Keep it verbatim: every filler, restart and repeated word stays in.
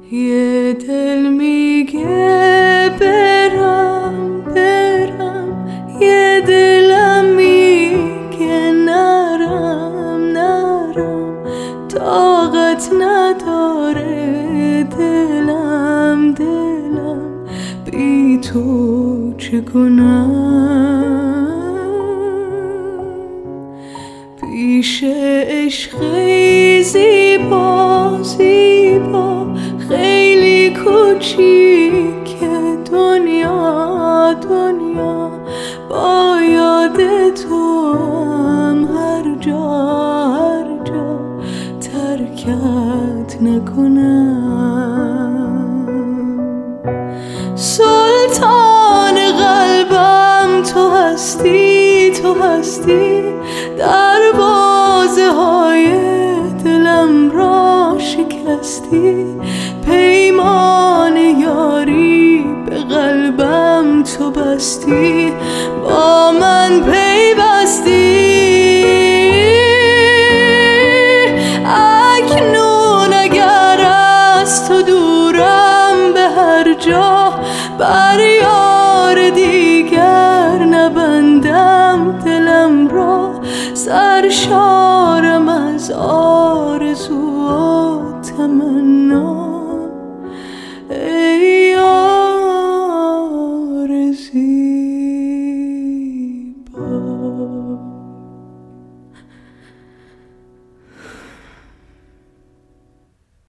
یه دل میگه برم برم، یه دلم میگه نرم نرم، طاقت نداره دلم دلم بی تو چه کنم. پیش عشقی زیبا زیبا خیلی کوچیک دنیا دنیا، با یاد تو هم هر جا هر جا ترکت نکنم. سلطان قلبم تو هستی تو هستی، دروازه های دلم را شکستی، پیمان یاری به قلبم تو بستی، با من پیوستی. اکنون اگر از تو دورم به هر جا، بر یار دیگر نبندم دلم را، سرشارم از آه